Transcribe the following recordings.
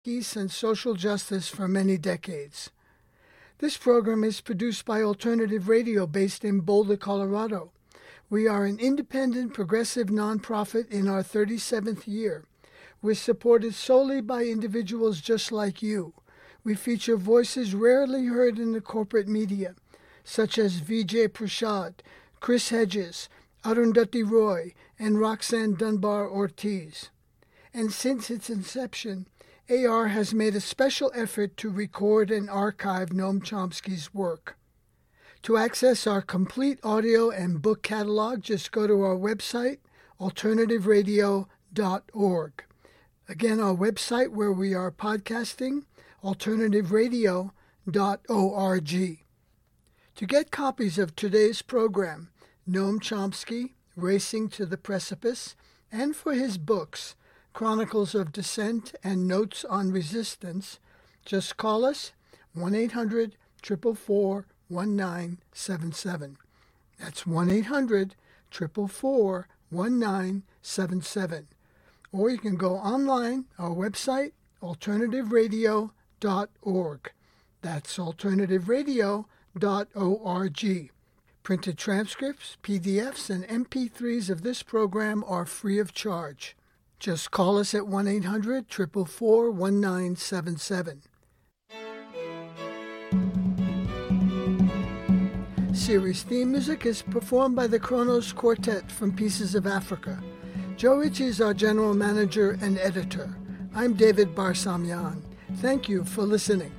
peace and social justice for many decades. This program is produced by Alternative Radio based in Boulder, Colorado. We are an independent, progressive nonprofit in our 37th year. We're supported solely by individuals just like you. We feature voices rarely heard in the corporate media, such as Vijay Prashad, Chris Hedges, Arundhati Roy, and Roxanne Dunbar Ortiz. And since its inception, AR has made a special effort to record and archive Noam Chomsky's work. To access our complete audio and book catalog, just go to our website, alternativeradio.org. Again, our website where we are podcasting, alternativeradio.org. To get copies of today's program, Noam Chomsky, Racing to the Precipice, and for his books, Chronicles of Dissent and Notes on Resistance, just call us 1-800-444-1977. That's 1-800-444-1977. Or you can go online, our website, alternativeradio.org. That's alternativeradio.org. Printed transcripts, PDFs, and MP3s of this program are free of charge. Just call us at 1-800-444-1977. Series theme music is performed by the Kronos Quartet from Pieces of Africa. Joe Ritchie is our general manager and editor. I'm David Barsamian. Thank you for listening.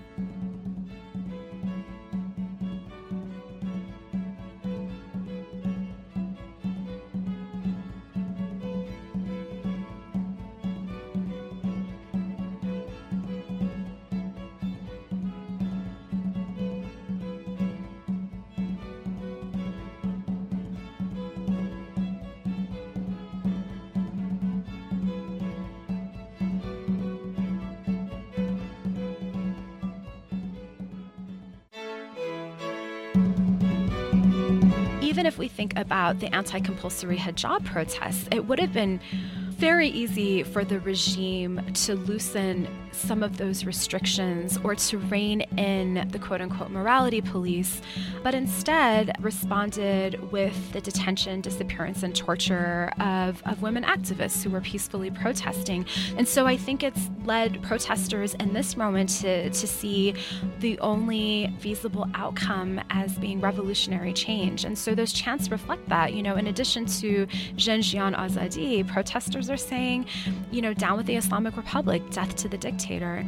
Even if we think about the anti-compulsory hijab protests, it would have been very easy for the regime to loosen some of those restrictions or to rein in the quote-unquote morality police, but instead responded with the detention, disappearance, and torture of women activists who were peacefully protesting. And so I think it's led protesters in this moment to see the only feasible outcome as being revolutionary change. And so those chants reflect that. In addition to Jen Jian Azadi, protesters are saying, down with the Islamic Republic, death to the dictator.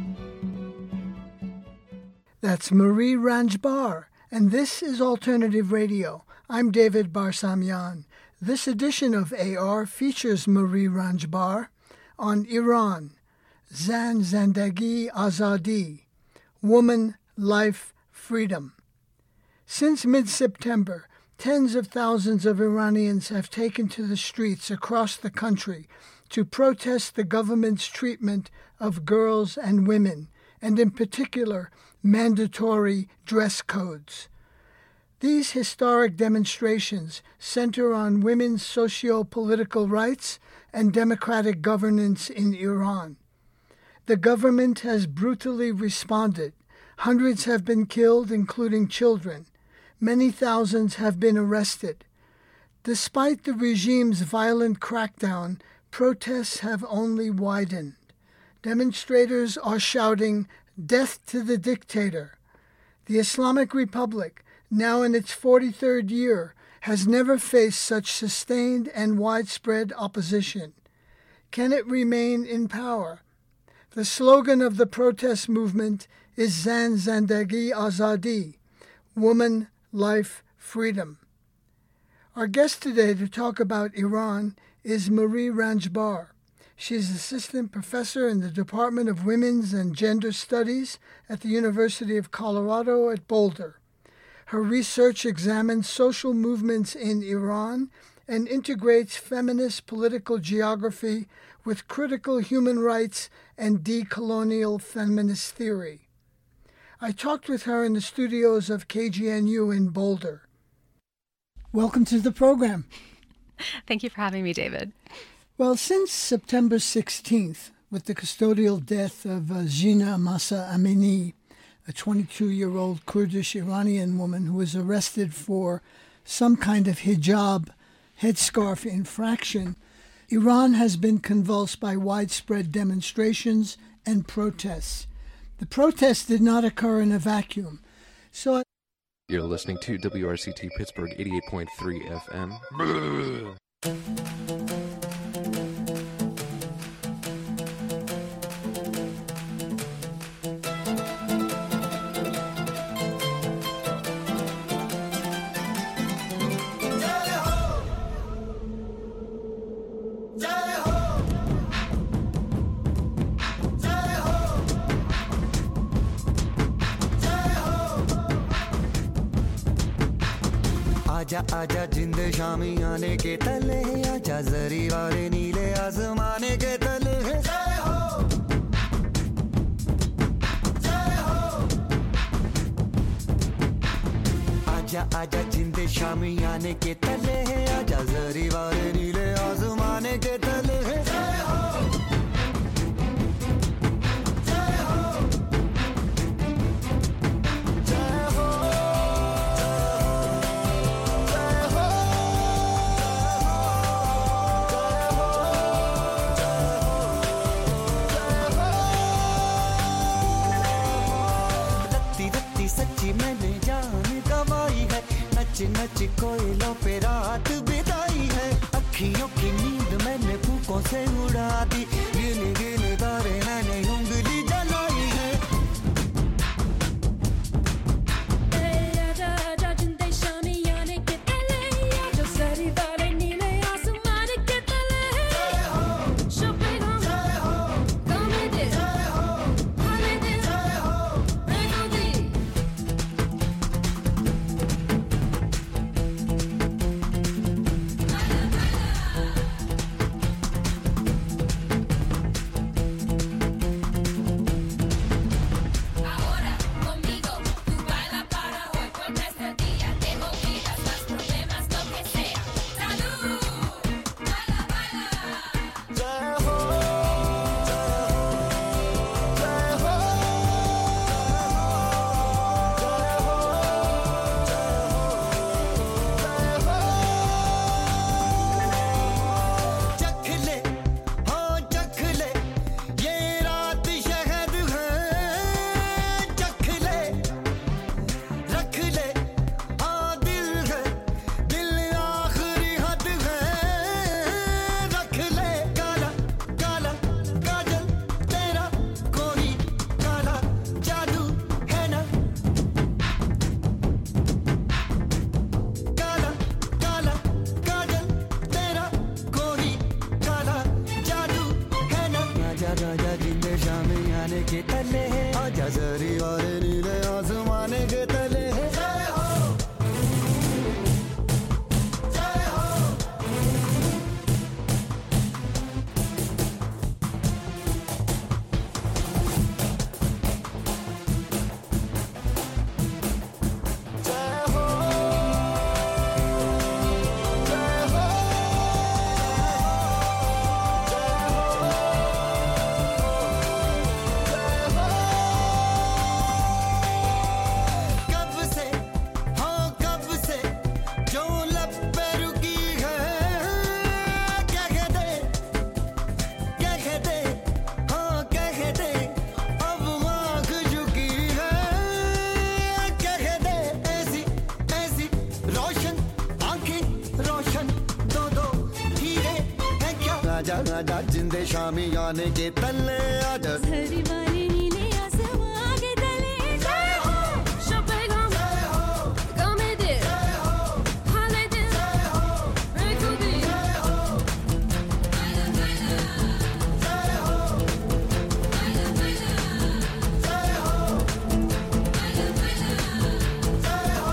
That's Marie Ranjbar, and this is Alternative Radio. I'm David Barsamian. This edition of AR features Marie Ranjbar on Iran, Zan Zandagi Azadi, Woman, Life, Freedom. Since mid-September, tens of thousands of Iranians have taken to the streets across the country to protest the government's treatment of girls and women, and in particular, mandatory dress codes. These historic demonstrations center on women's socio-political rights and democratic governance in Iran. The government has brutally responded. Hundreds have been killed, including children. Many thousands have been arrested. Despite the regime's violent crackdown, protests have only widened. Demonstrators are shouting, "Death to the dictator." The Islamic Republic, now in its 43rd year, has never faced such sustained and widespread opposition. Can it remain in power? The slogan of the protest movement is Zan Zandagi Azadi, Woman, Life, Freedom. Our guest today to talk about Iran is Marie Ranjbar. She's assistant professor in the Department of Women's and Gender Studies at the University of Colorado at Boulder. Her research examines social movements in Iran and integrates feminist political geography with critical human rights and decolonial feminist theory. I talked with her in the studios of KGNU in Boulder. Welcome to the program. Thank you for having me, David. Well, since September 16th, with the custodial death of Jina Mahsa Amini, a 22-year-old Kurdish Iranian woman who was arrested for some kind of hijab, headscarf infraction, Iran has been convulsed by widespread demonstrations and protests. The protests did not occur in a vacuum. So you're listening to WRCT Pittsburgh 88.3 FM. आजा आजा जिंद शामी आने के तले आजा जरी वाले नीले आसमाने के तले जय हो जय हो आजा आजा जिंद शामी आने के तले आजा जरी वाले नीले आसमाने के तले जय हो मैंने जान गवाई है नच नच कोयलों पे रात बिताई है अखियों की नींद मैंने फूकों से उड़ा दी गिन गिन तारे मैंने उंगली जलाई है आजा आजा जिंदे शामी आने के तले जो सरी वाले नीले आसमान के तले जय हो शोपेगा जय हो कॉमेडी जय हो हॉलीडे जय हो मेलोडी आजा जिंदे शामी आने के तले आजा हरी वाली नीले आसमां के तले जय हो शोपेगा जय हो कॉमेडी जय हो हॉलीडे जय हो मेलोडी जय हो जय हो जय हो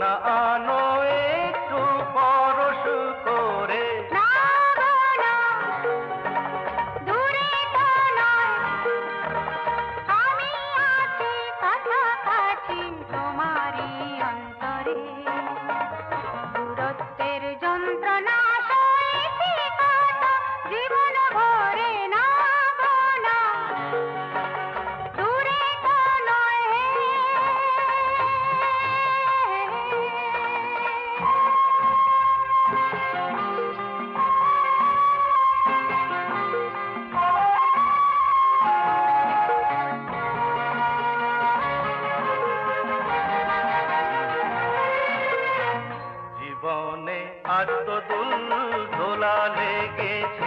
না আনো একটু পরশ করে না গো না, দূরে তো নয়, আমি আছি কাছাকাছি তোমারই অন্তরে। দূরত্বের যন্ত্রণা সইছি কত জীবন ভরে, না গো না, দূরে তো নয়। জীবনে আজ তো দোলা লেগেছে,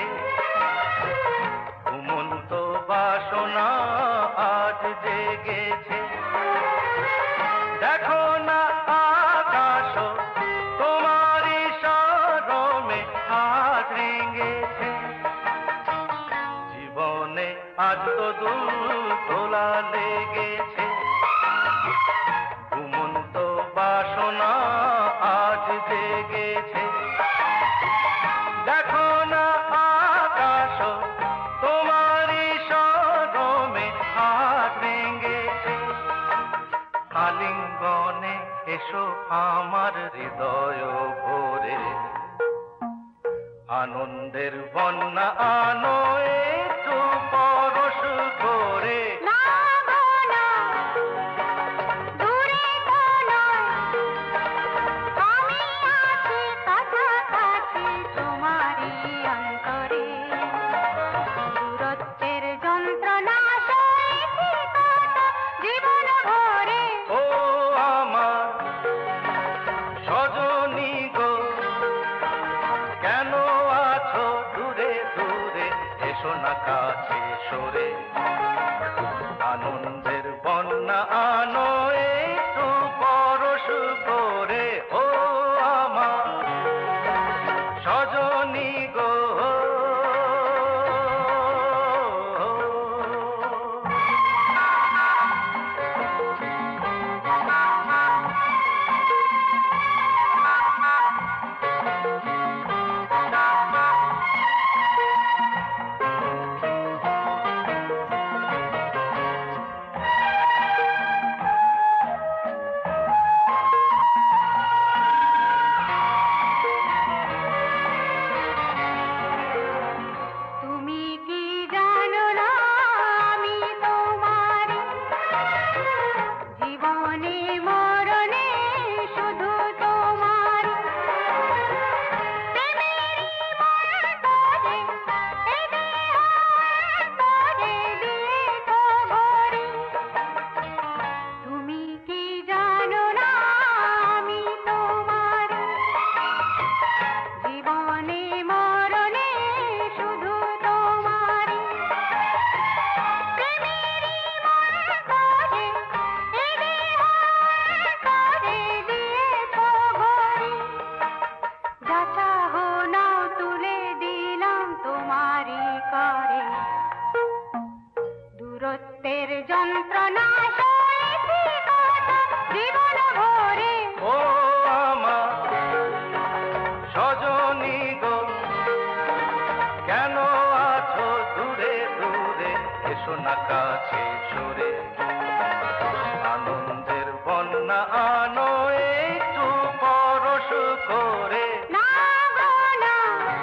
ঘুমন্ত বাসনা আজ জেগেছে। দেখো না আকাশ তোমারই শরমে আজ রেঙেছে। জীবনে আজ তো দোলা লেগেছে, ঘুমন্ত বাসনা আজ জেগেছে। দেখো না আকাশ তোমারই শরমে হাত ভেঙেছে। আলিঙ্গনে এসো আমার হৃদয় ভরে, আনন্দের বন্যা আনো একটু পরশ করে। না গো না, দূরে তো নয়, আমি আছি কাছাকাছি তোমারই অন্তরে। দূরত্বের যন্ত্রণা সইছি কত জীবন ভরে। ও আমার সজনী গো, কেন আছো দূরে দূরে, এসো না কাছে সরে। আনন্দের বন্যা আনো একটু পরশ করে। ও আমার সজনী গো। তুমি কি জানো না আমি তোমারই, জীবনে মরণে শুধু তোমারই। প্রেমেরই মন্তরে এ দেহ অন্তরে দিয়েছো ভরে। তুমি কি জানো না আমি তোমারই, জীবনে মরণে শুধু তোমারই। প্রেমেরই মন্তরে এ দেহ অন্তরে দিয়েছো ভরে। যা চাহো নাও তুলে দিলাম তোমারই করে। দূরত্বের যন্ত্রণা সইছি কত জীবন ভরে। ও আমার সজনী গো, কেন আছো দূরে দূরে, এসো না কাছে সরে। আনন্দের বন্যা আনো একটু পরশ করে। না গো না,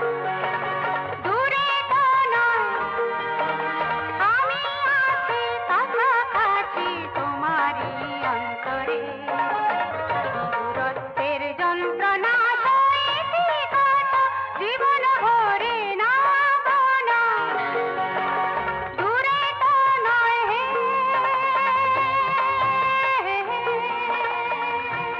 দূরে তো নয়, আমি আছি কাছাকাছি তোমারই অন্তরে। দূরত্বের যন্ত্রণা সইছি কত জীবন ভরে। না গো না, দূরে তো নয়।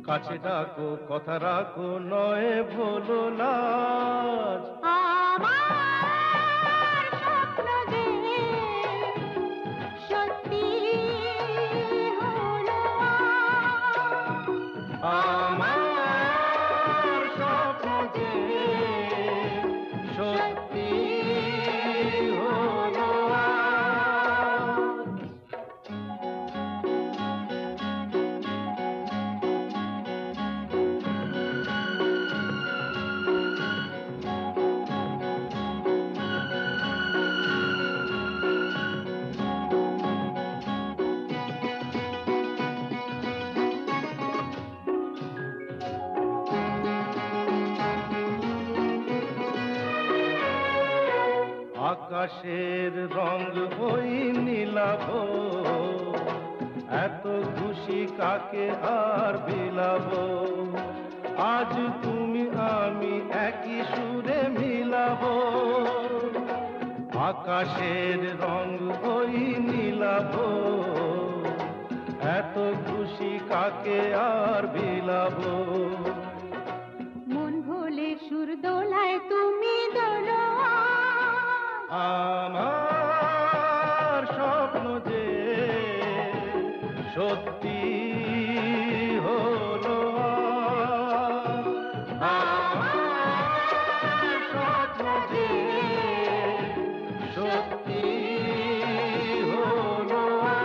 কাছে ডাকো কথা রাখো নয় ভোলো লাজ আমার স্বপ্ন যে সত্যি হলো আমার স্বপ্ন যে সত্যি হলো আকাশের রং ওই নীলাভ এত খুশি কাকে আর বিলাব আজ তুমি আমি একই সুরে মিলাব আকাশের রং ওই নীলাভ এত খুশি কাকে আর বিলাব মন ভোলে সুর দোলায় তুমি দোলো আমার স্বপ্ন যে সত্যি হলো আমার স্বপ্ন যে সত্যি হলো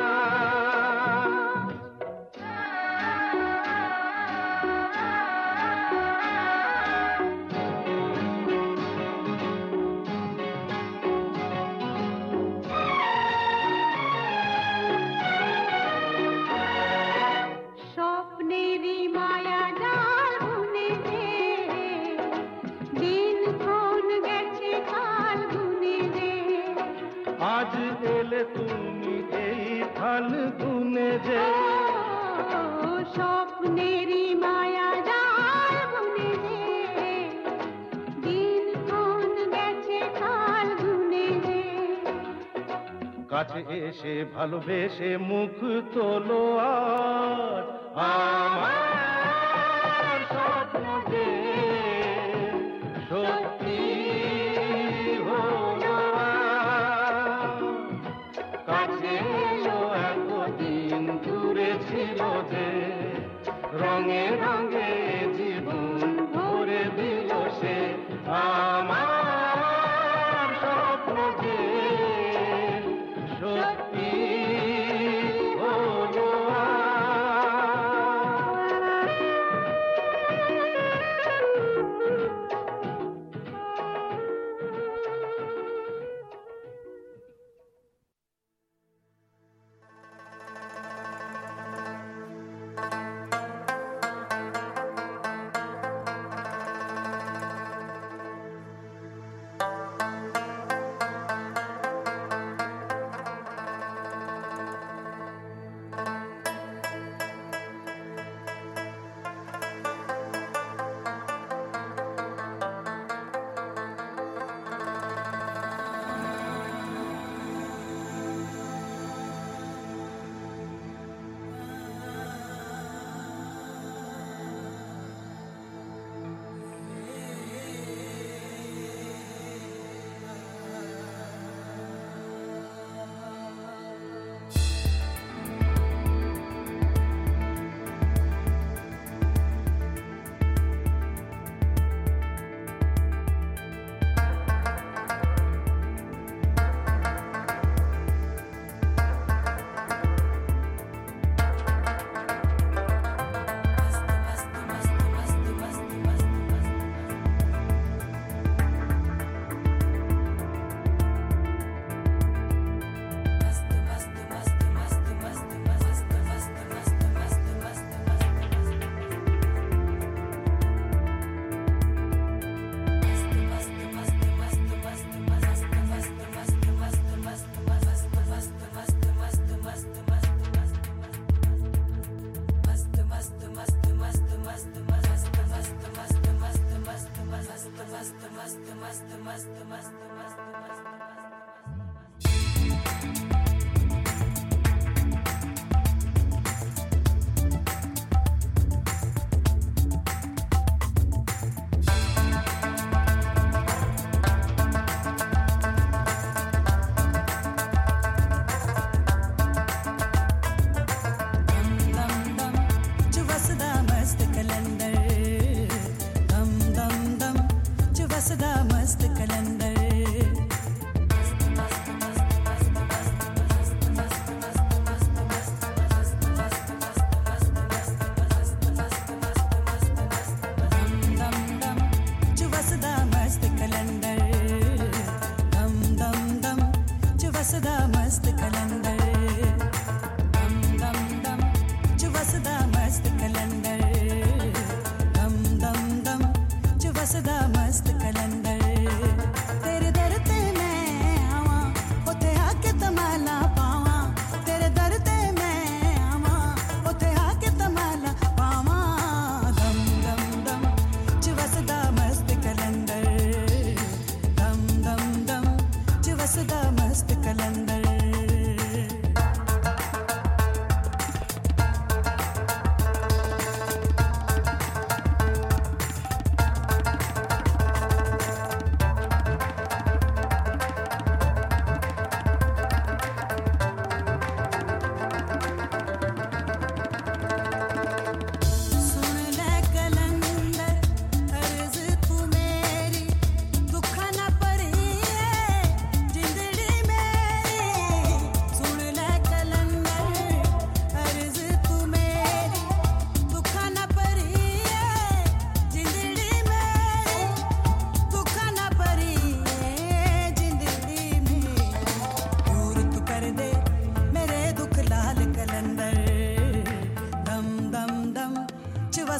স্বপ্নেরই মায়া জাল বুনে দে দিন ক্ষণ গেছে কাল গুনে দে আজ এলে তুমি এই ফাল্গুনে যে স্বপ্নেরই মায়া জাল বুনে দে দিন ক্ষণ গেছে কাল গুনে দে কাছে এসে ভালোবেসে মুখ তোলো আজ আমার স্বপ্ন যে সত্যি হলো কাছে এলো এতদিন দূরে ছিল যে রঙে রঙে জীবন ভরে দিল সে আমার স্বপ্ন যে সত্যি হলো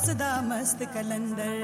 ਵਸਦਾ ਮਸਤ ਕਲੰਦਰ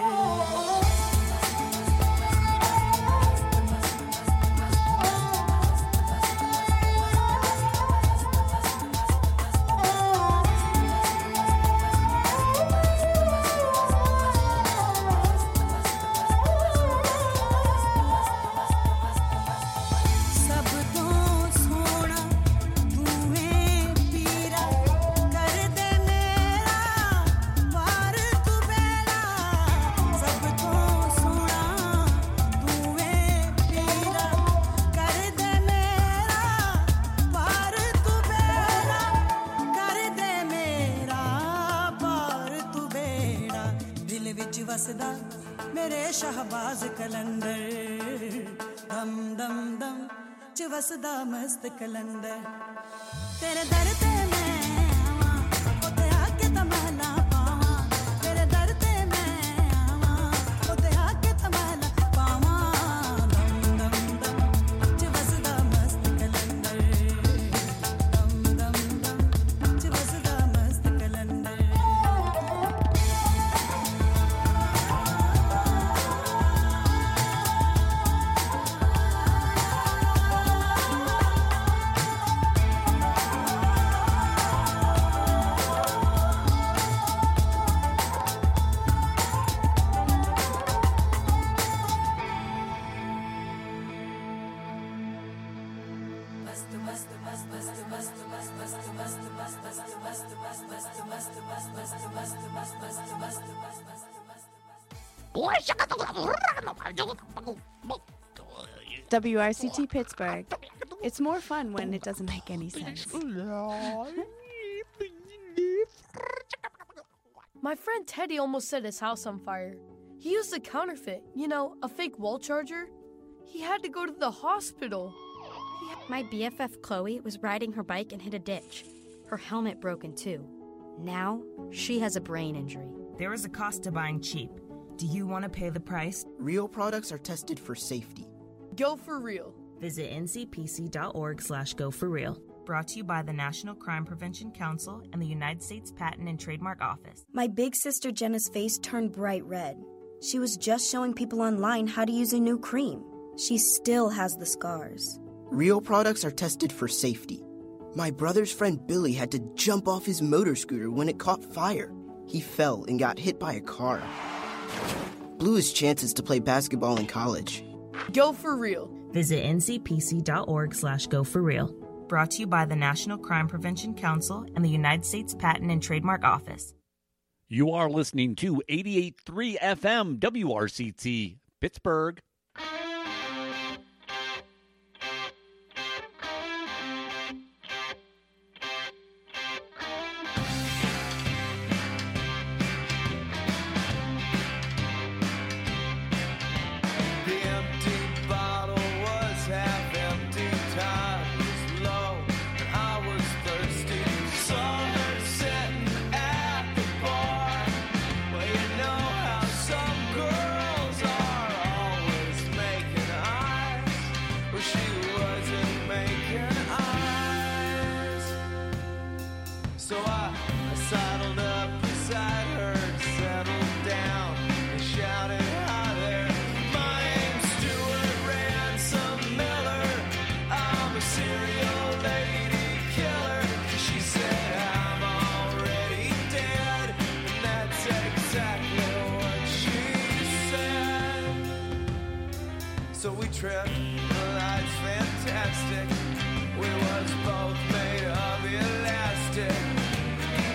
ਮੇਰੇ ਸ਼ਹਬਾਜ਼ ਕਲੰਦਰ ਦਮ ਦਮ ਦਮ ਚ ਵਸਦਾ ਮਸਤ ਕਲੰਦਰ ਤੇਰੇ ਦਰ ਤੇ ਮੈਂ ਆਵਾਂ ਉੱਤੇ ਆ ਕੇ ਤਮਨਾ ਪਾਵਾਂ ਤੇਰੇ ਦਰ ਤੇ ਮੈਂ ਆਵਾਂ ਉੱਤੇ ਆ ਕੇ ਤਮਨਾ ਪਾਵਾਂ ਦਮ ਦਮ ਦਮ ਚ ਵਸਦਾ ਮਸਤ ਕਲੰਦਰ ਦਮ ਦਮ ਦਮ ਚ ਵਸਦਾ ਮਸਤ ਕਲੰਦਰ WRCT Pittsburgh. It's more fun when it doesn't make any sense. My friend Teddy almost set his house on fire. He used a counterfeit, a fake wall charger. He had to go to the hospital. My BFF Chloe was riding her bike and hit a ditch. Her helmet broken too. Now, she has a brain injury. There is a cost to buying cheap. Do you want to pay the price? Real products are tested for safety. Go for real. Visit ncpc.org/goforreal. Brought to you by the National Crime Prevention Council and the United States Patent and Trademark Office. My big sister Jenna's face turned bright red. She was just showing people online how to use a new cream. She still has the scars. Real products are tested for safety. My brother's friend Billy had to jump off his motor scooter when it caught fire. He fell and got hit by a car. Blew his chances to play basketball in college. Go for real. Visit ncpc.org/goforreal. Brought to you by the National Crime Prevention Council and the United States Patent and Trademark Office. You are listening to 88.3 FM WRCT Pittsburgh. Tripped, the lights fantastic. We was both made of elastic.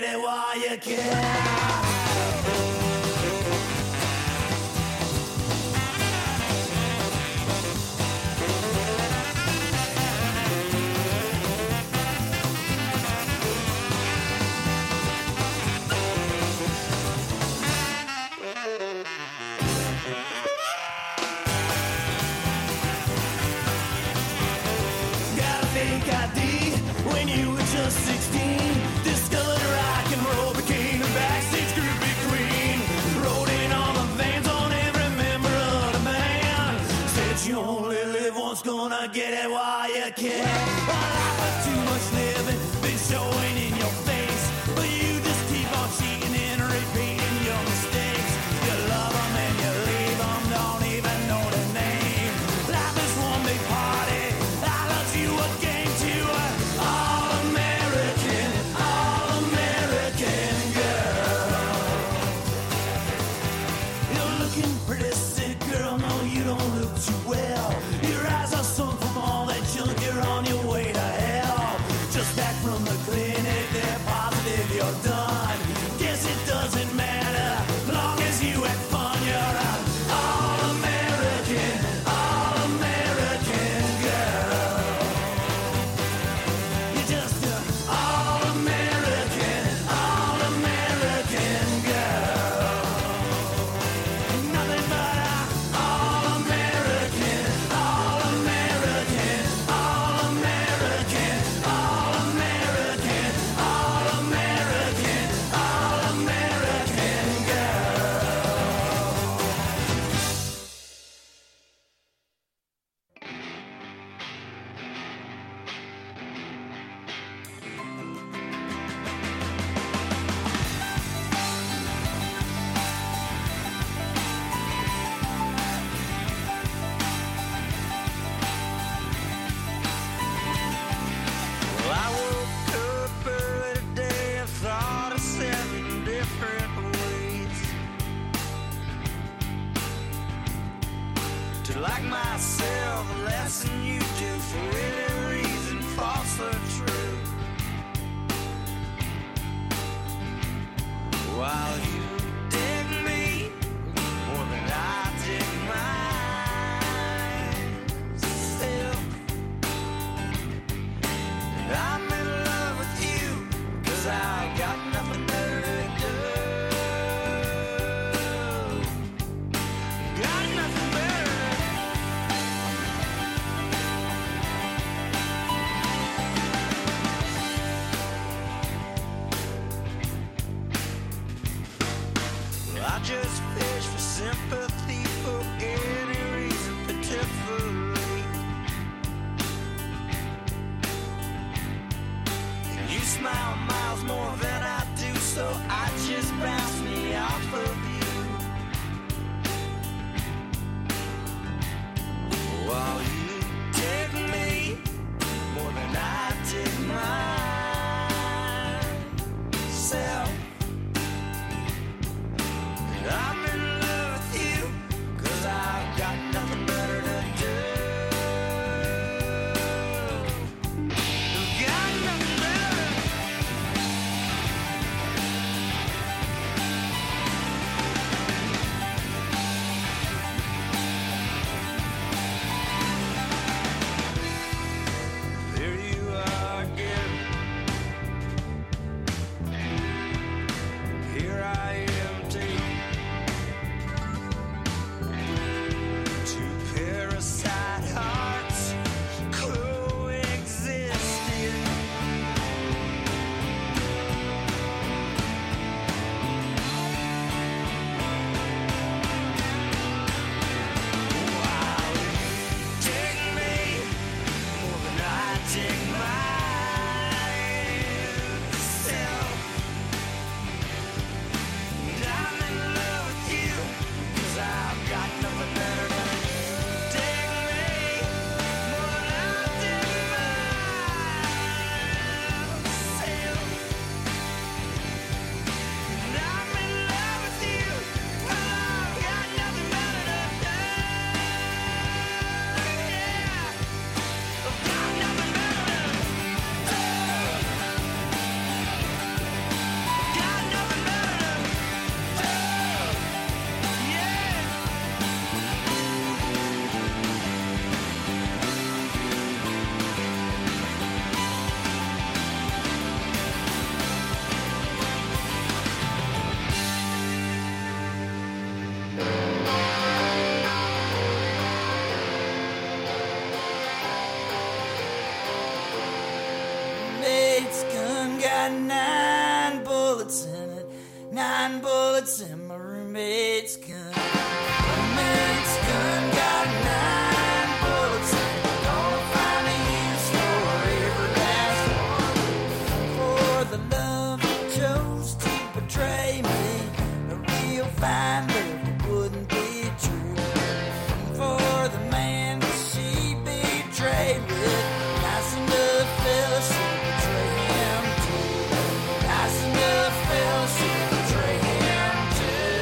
it while you can. Got a fake ID when you were just 16. Discovered rock and roll, became a backstage groupie queen. Rode in all the vans on every member of the band. Said you only live once, gonna get it while you can. A life of too much living, been showing in your face. But you just keep on cheating and repeating your mistakes. You love them and you leave them, don't even know their name. Life is one big party, I love you a game to all American girl. You're looking pretty sick, girl, no you don't look too well. Your eyes are sunk from all that junk, you're on your way to hell. Just back from the clinic, they're positive you're done. Guess it doesn't matter, long as you had fun. You're an all-American girl. You're just an all-American girl. Nothing but an all-American Well, I woke up early today, I thought of 7 different ways to like myself less than you do, for any reason, false or true. While you dig me more than I dig myself, and I'm in love with you, 'cause I got nothing better to do. Got nothing better to do. bullets in my roommate's gun. Roommate's gun got 9 bullets in it. Gonna find a use for every last one. For the love that chose to betray me, a real fine love wouldn't be true. For the man that she betrayed with, nice enough fella should betray him too. Nice enough fella should betray him too.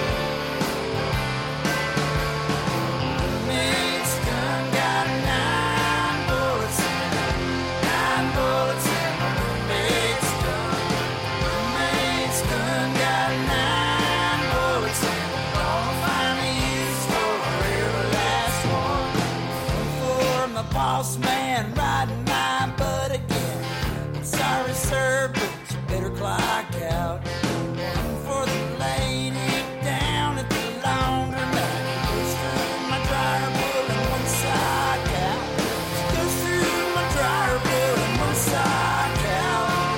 Roommate's gun got 9 bullets in it. 9 bullets in my roommate's gun. Roommate's gun got 9 bullets in it. Gonna find a use for every last one. One for my boss man riding my butt again. I'm sorry, sir, but you better clock out. One for the lady down at the laundromat. Goes through my dryer, pulling one sock out. She goes through my dryer, pulling one sock out.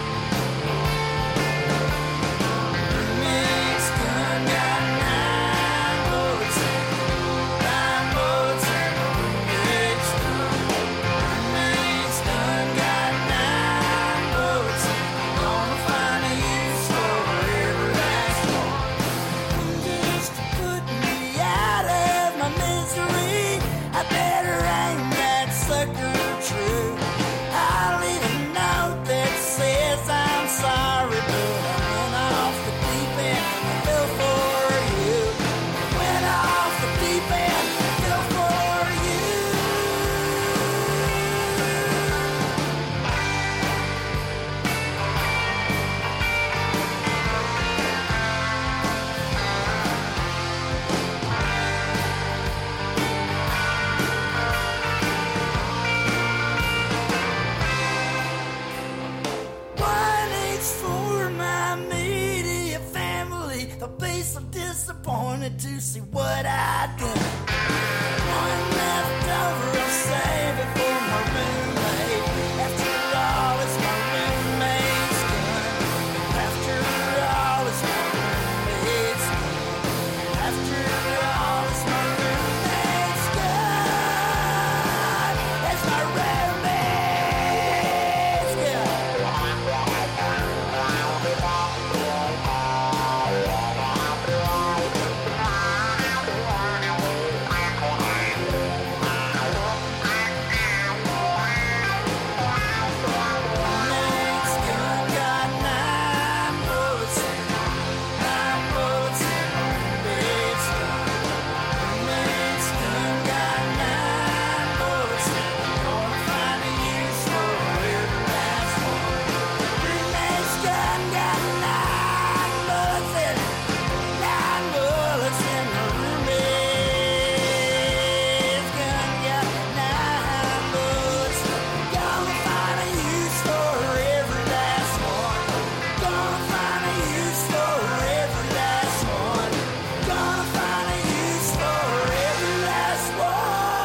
Roommate's gun got 9 bullets in it. 9 bullets in my roommate's gun. Roommate's gun got 9 bullets in it. Gonna find a use for every last one. Just to put me out of my misery, I better aim that sucker true. I'll leave a note that says I'm sorry, but I went off the deep end and fell for you. Went off the deep end and fell for you. One H for my immediate family. They'll be so disappointed to see what I've done. One left over, I'll save it for my roommate. After all, it's my roommate's gun. After all, it's my roommate's gun. After all, it's my roommate's gun. It's my roommate's gun. Roommate's gun got 9 bullets in it. 9 bullets in my roommate's gun. Roommate's gun got 9 bullets in it. Gonna find a use for every last one. Roommate's gun got 9 bullets in it. 9 bullets in my roommate's gun got 9 bullets. Gonna find a use for every last one. Gonna find a use for every last one. Gonna find a use for every last one.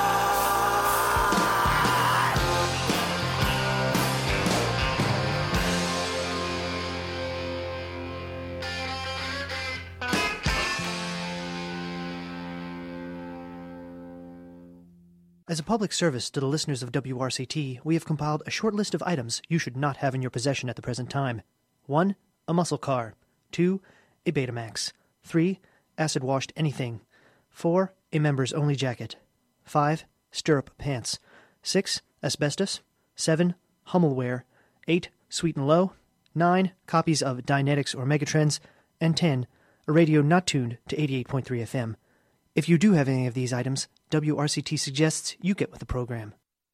As a public service to the listeners of WRCT, we have compiled a short list of items you should not have in your possession at the present time. 1. A muscle car. 2. A Betamax. 3. Acid-washed anything. 4. A members-only jacket. 5. Stirrup pants. 6. Asbestos. 7. Hummelware. 8. Sweet and Low. 9. Copies of Dynetics or Megatrends. And 10. A radio not tuned to 88.3 FM. If you do have any of these items, WRCT suggests you get with the program.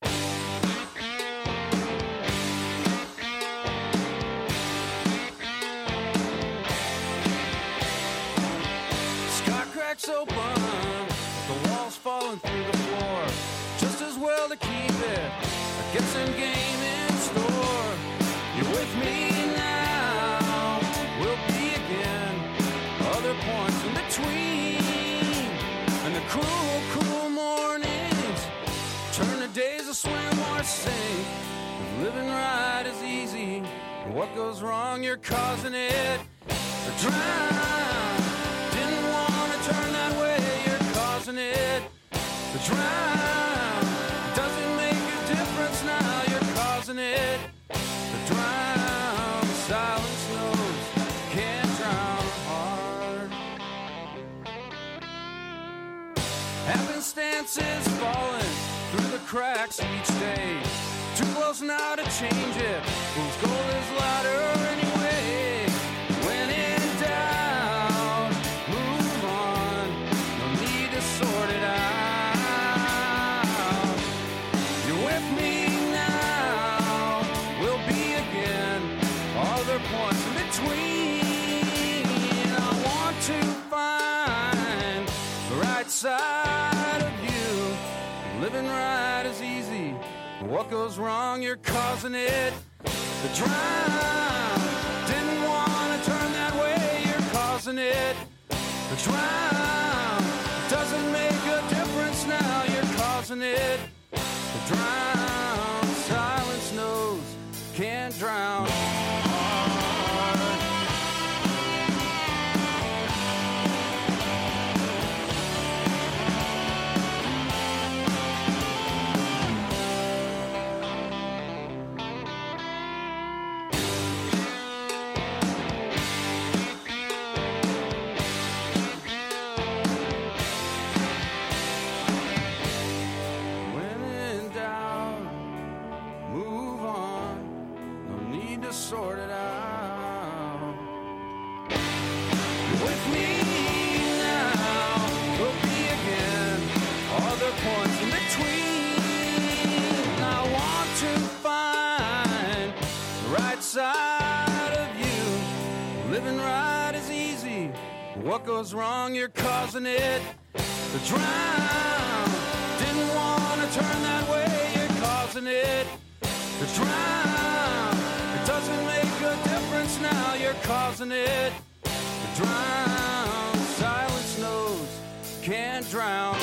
Sky cracks open, the walls falling through the floor. Just as well to keep it, get some game in store. You're with me now, we'll be again. Other points in between, and the cruel, cruel mornings turn the days to swim or sink. Living right is easy, and what goes wrong, you're causing it to drown. causing it to drown. Doesn't make a difference now, you're causing it to drown. Silence knows can't drown a heart. Happenstance is falling through the cracks each day. Too close now to change it. Whose goal is louder anyway? When in doubt, move on. No need to sort it out. You're with me now. We'll be again. All their points in between. I want to find the right side of you. Living right is easy. What goes wrong, you're causing it to drown. Didn't want to turn that way, you're causing it to drown. Doesn't make a difference now, you're causing it to drown. Silence knows can't drown. Sort it out. You're with me now. We'll be again. All the points in between. I want to find the right side of you. Living right is easy. What goes wrong, you're causing it to drown. Didn't want to turn that way, you're causing it to drown. Doesn't make a difference now, you're causing it to drown. Silence knows can't drown.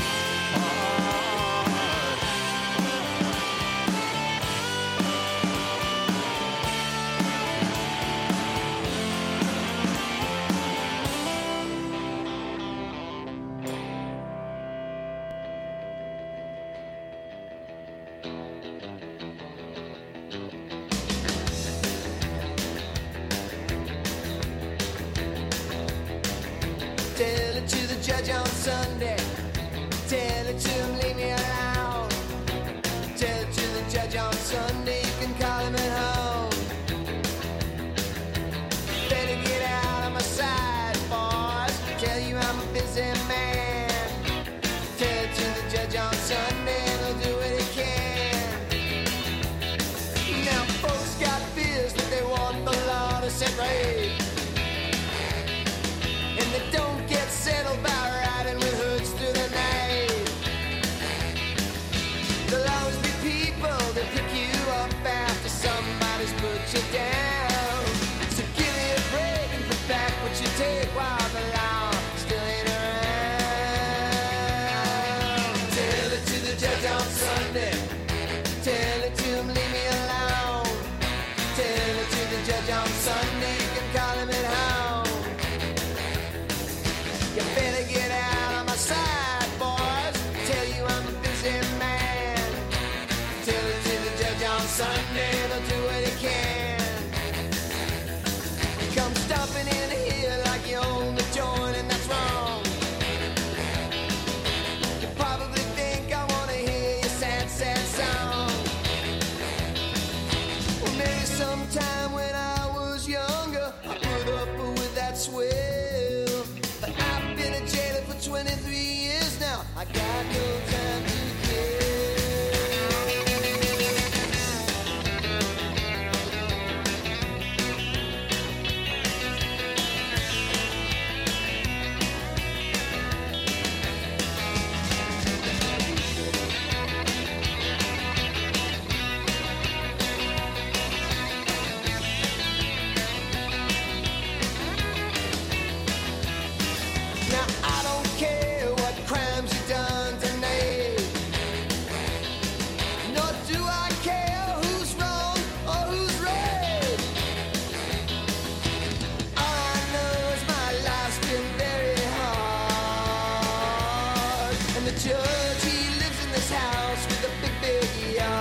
Tell it to the judge on Sunday. Tell it to him, leave me alone. Tell it to the judge on Sunday, you can call him at home. Better get out of my sight, boys. Tell you I'm a busy man. Tell it to the judge on Sunday, and he'll do what he can. Now folks got fears that they want the law to separate. And they don't get settled by riding with hoods judge, he lives in this house with a big, big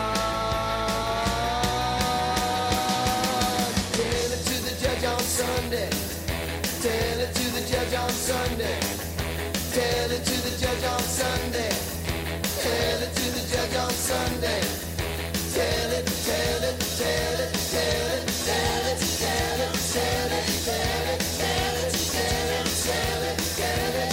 yard. Tell it to the judge on Sunday. Tell it to the judge on Sunday. Tell it to the judge on Sunday. Tell it to the judge on Sunday. Tell it, tell it, tell it, tell it, tell it, tell it, tell it, tell it, tell it, tell it, tell it, tell it.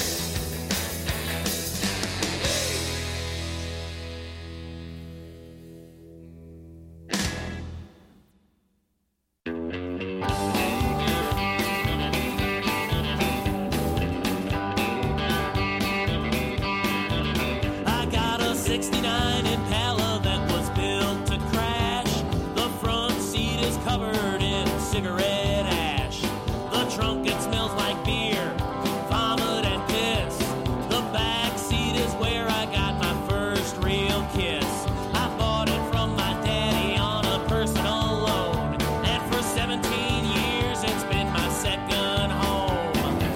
I got a 69 Impala that was built to crash. The front seat is covered in cigarette ash. The trunk, it smells like beer, vomit and piss. The back seat is where I got my first real kiss. I bought it from my daddy on a personal loan, and for 17 years it's been my second home.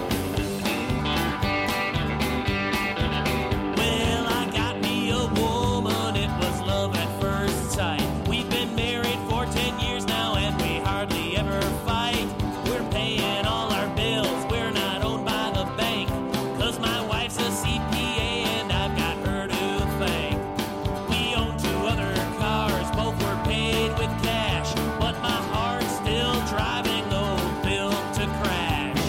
Well, I got me a woman, it was love at first sight. We've been married for 10 years now and we hardly ever fight. We're paying all our bills, we're not owned by the bank, 'cause my wife's a CPA and I've got her to thank. We own 2 other cars, both were paid with cash, but my heart's still driving old Built to Crash.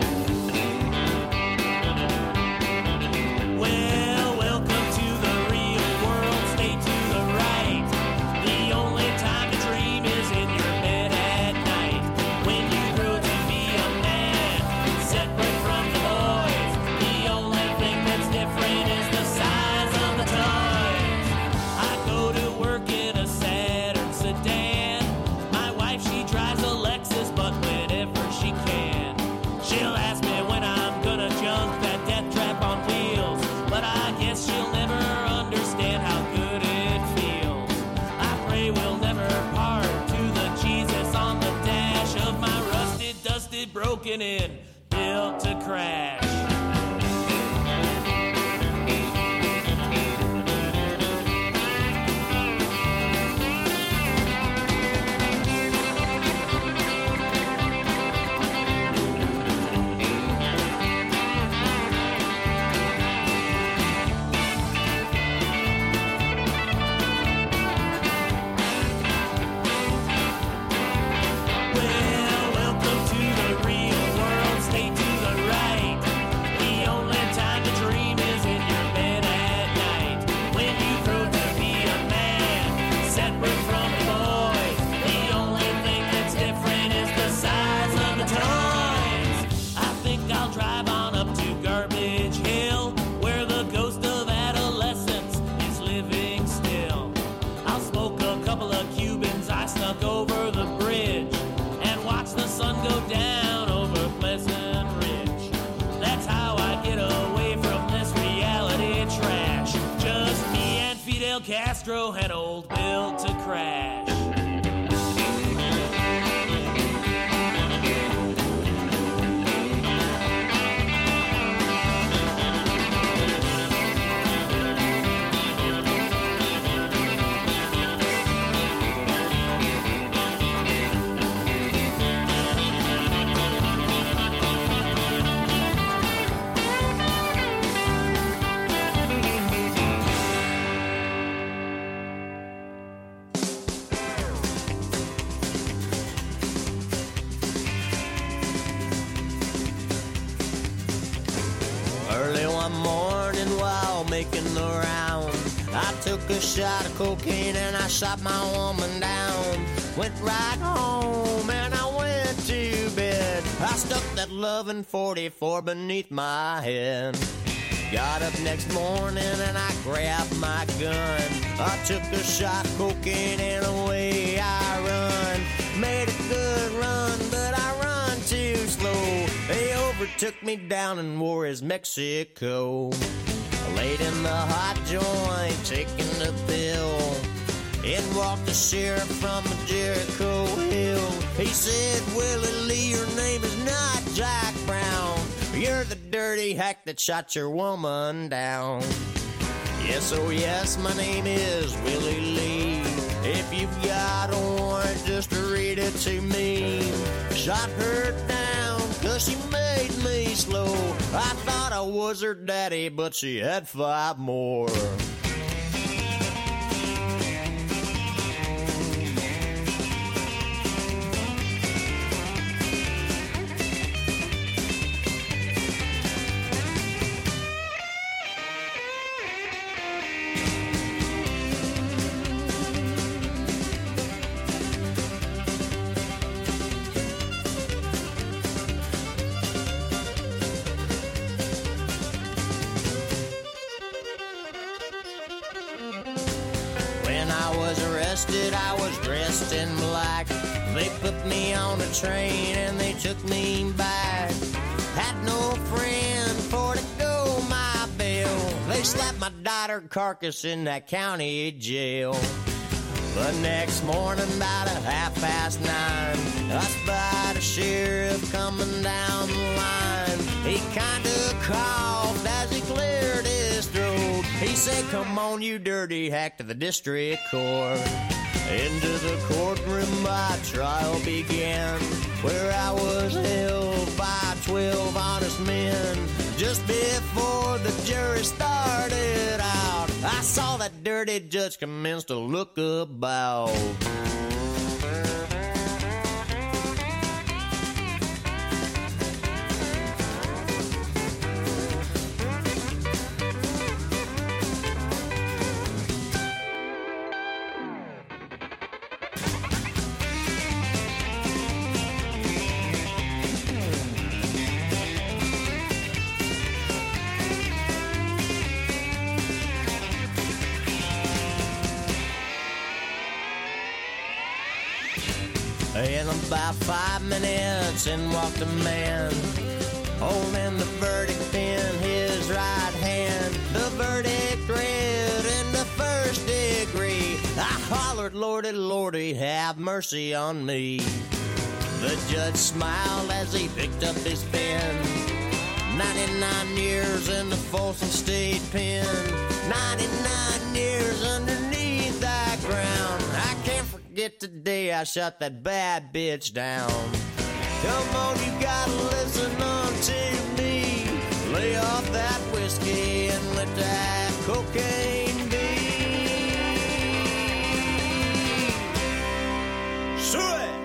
Well, welcome to the real world, stay to the right. The only time to dream is in your bed at night. When you grow to be a man, separate from the boys, the only thing that's different is the size of the toys. I go to work in a Saturn sedan. My wife, she drives a Lexus, but whenever she can, she'll ask me when I'm gonna junk that death trap on wheels. But I guess she'll never understand how good it feels. I pray we'll never part, to the Jesus on the dash of my rusted, dusted, broken in Built to Crash. Well, welcome to the real world, stay to the right. The only time to dream is in your bed at night. When you grow to be a man, separate from the boys, the only thing that's different is the size of the toys. I think I'll drive on up to Garbage Hill, where the ghost of adolescence is living still. I'll smoke a couple of Cubans I snuck over the bridge, and watch the sun go down over Pleasant Ridge. That's how I get away from this reality trash. Just me and Fidel Castro and old Built to Crash. Early one morning while making the round, I took a shot of cocaine and I shot my woman down. Went right home and I went to bed. I stuck that loving 44 beneath my head. Got up next morning and I grabbed my gun. I took a shot of cocaine and away I run. Made a good run, but I run too slow. They overtook me down in Juarez, Mexico. Laid in the hot joint, taking the pill. In walked the sheriff from Jericho Hill. He said, Willie Lee, your name is not Jack Brown. You're the dirty hack that shot your woman down. Yes, oh yes, my name is Willie Lee. If you've got a warrant, just read it to me. Shot her down 'cause she made me slow. I thought I was her daddy, but she had 5 more. I was dressed in black. They put me on a train and they took me back. Had no friend for to go my bail. They slapped my daughter carcass in that county jail. The next morning about 9:30, I spied a sheriff coming down the line. He kinda coughed as he cleared his throat. He said, "Come on, you dirty hack, to the district court." Into the courtroom my trial began, where I was held by 12 honest men. Just before the jury started out, I saw that dirty judge commence to look about. In about 5 minutes, in walked a man, holding the verdict pen, his right hand. The verdict read in the first degree. I hollered, "Lordy, Lordy, have mercy on me." The judge smiled as he picked up his pen. 99 years in the Folsom State Pen. 99 years underneath that ground. I can't forget the day I shot that bad bitch down. Come on, you gotta listen on to me. Lay off that whiskey and let that cocaine be. Sweet!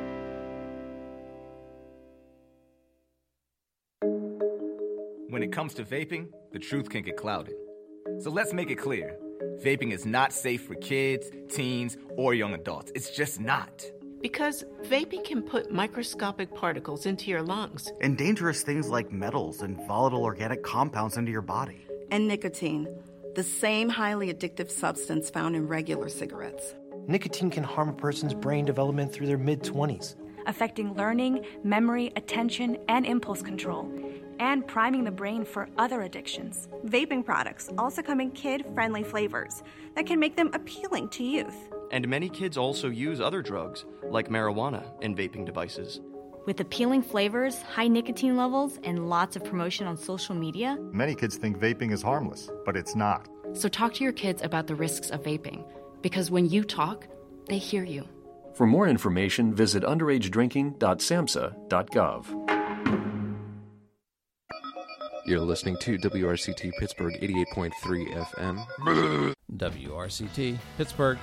When it comes to vaping, the truth can get clouded. So let's make it clear. Vaping is not safe for kids, teens, or young adults. It's just not. Because vaping can put microscopic particles into your lungs. And dangerous things like metals and volatile organic compounds into your body. And nicotine, the same highly addictive substance found in regular cigarettes. Nicotine can harm a person's brain development through their mid-20s, affecting learning, memory, attention, and impulse control, and priming the brain for other addictions. Vaping products also come in kid-friendly flavors that can make them appealing to youth. And many kids also use other drugs, like marijuana, in vaping devices. With appealing flavors, high nicotine levels, and lots of promotion on social media, many kids think vaping is harmless, but it's not. So talk to your kids about the risks of vaping, because when you talk, they hear you. For more information, visit underagedrinking.samhsa.gov. You're listening to WRCT Pittsburgh 88.3 FM. WRCT Pittsburgh.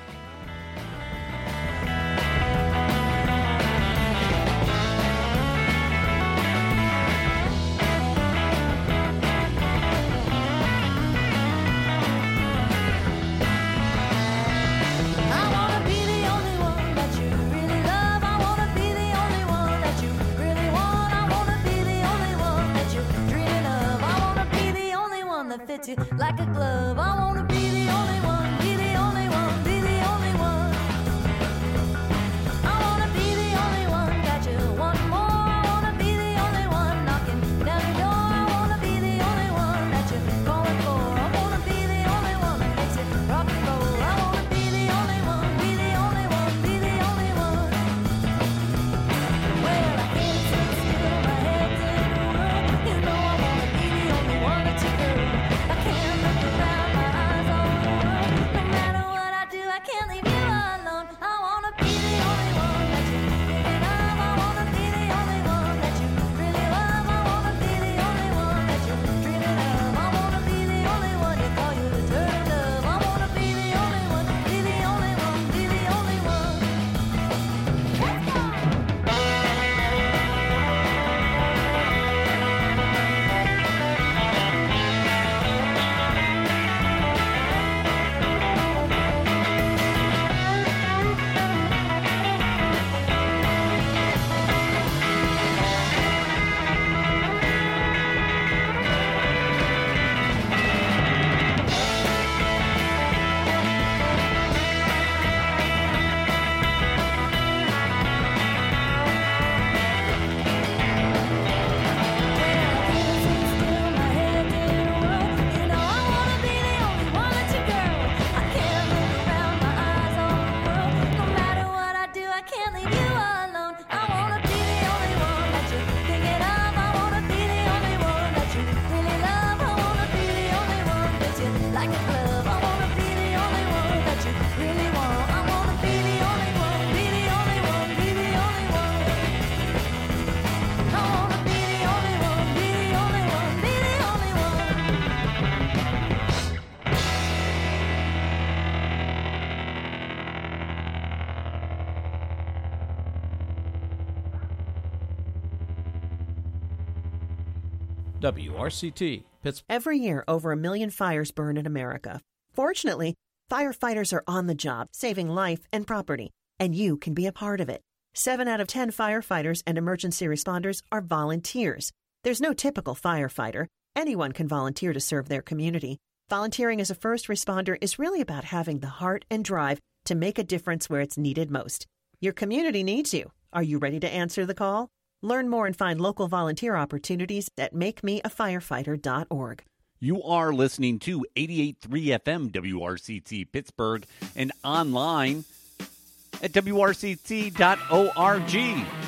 Like a glove, I wanna be the only one, be the only one, be the only one. I wanna be the only one, got you one more. I wanna be the only one knocking down your door. I wanna be the only one that you're calling for. I wanna be the only one that makes it rock and roll. I wanna be the only one, be the only one, be the only one. Well, I can't sit still, my head's in a whirl. You know I wanna be the only one that you girl. I can't look around. WRCT, Pittsburgh. Every year, over 1 million fires burn in America. Fortunately, firefighters are on the job, saving life and property, and you can be a part of it. 7 out of 10 firefighters and emergency responders are volunteers. There's no typical firefighter. Anyone can volunteer to serve their community. Volunteering as a first responder is really about having the heart and drive to make a difference where it's needed most. Your community needs you. Are you ready to answer the call? Learn more and find local volunteer opportunities at makemeafirefighter.org. You are listening to 88.3 FM WRCT Pittsburgh and online at WRCT.org.